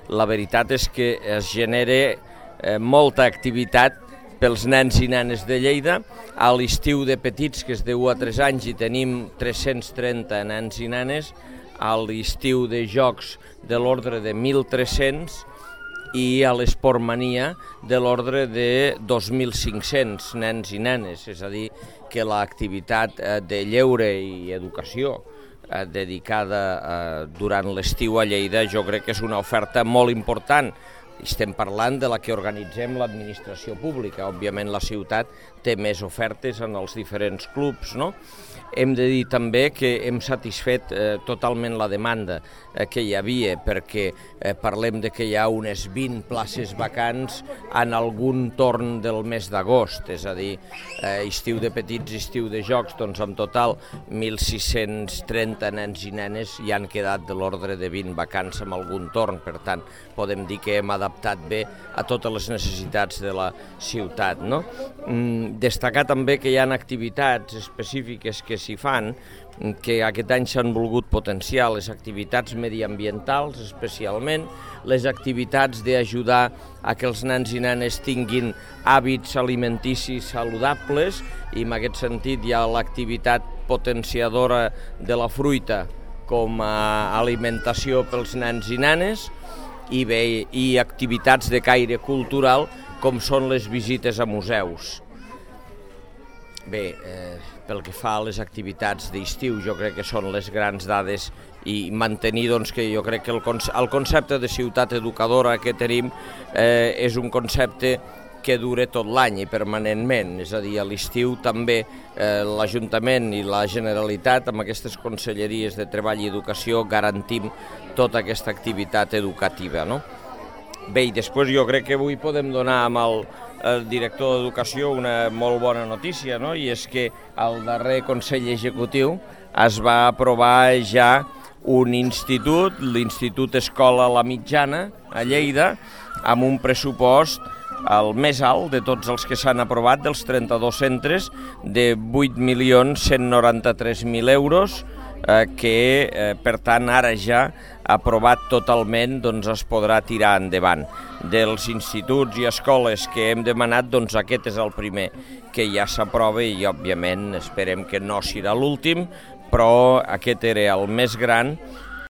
la veritat és que es genera molta activitat pels nens i nenes de Lleida. A l'estiu de petits, que és de 1 a 3 anys, hi tenim 330 nens i nenes, a l'estiu de jocs de l'ordre de 1.300 i a l'Esportmania de l'ordre de 2.500 nens i nenes, és a dir, que l'activitat de lleure i educació dedicada durant l'estiu a Lleida jo crec que és una oferta molt important. Estem parlant de la que organitzem l'administració pública. Òbviament la ciutat té més ofertes en els diferents clubs, no? Hem de dir també que hem satisfet totalment la demanda que hi havia, perquè parlem de que hi ha unes 20 places vacants en algun torn del mes d'agost, és a dir, estiu de petits, estiu de jocs, doncs en total 1.630 nens i nenes hi han quedat de l'ordre de 20 vacants en algun torn, per tant, podem dir que hem adaptat bé a totes les necessitats de la ciutat, no? Destacar també que hi ha activitats específiques que s'hi fan, que aquest any s'han volgut potenciar, les activitats mediambientals especialment, les activitats d'ajudar a que els nens i nenes tinguin hàbits alimenticis saludables, i en aquest sentit hi ha l'activitat potenciadora de la fruita com a alimentació pels nens i nenes, i activitats de caire cultural com són les visites a museus. Bé, pel que fa a les activitats d'estiu, jo crec que són les grans dades, i mantenir que jo crec que el concepte de ciutat educadora que tenim és un concepte que dura tot l'any i permanentment, és a dir, a l'estiu també l'Ajuntament i la Generalitat amb aquestes conselleries de Treball i Educació garantim tota aquesta activitat educativa, no? Bé, i després jo crec que avui podem donar amb el director d'Educació una molt bona notícia, no? I és que al darrer Consell Executiu es va aprovar ja un institut, l'Institut Escola La Mitjana, a Lleida, amb un pressupost el més alt de tots els que s'han aprovat, dels 32 centres, de 8.193.000 euros, que per tant ara ja aprovat totalment es podrà tirar endavant. Dels instituts i escoles que hem demanat, aquest és el primer que ja s'aprova i òbviament esperem que no serà l'últim, però aquest era el més gran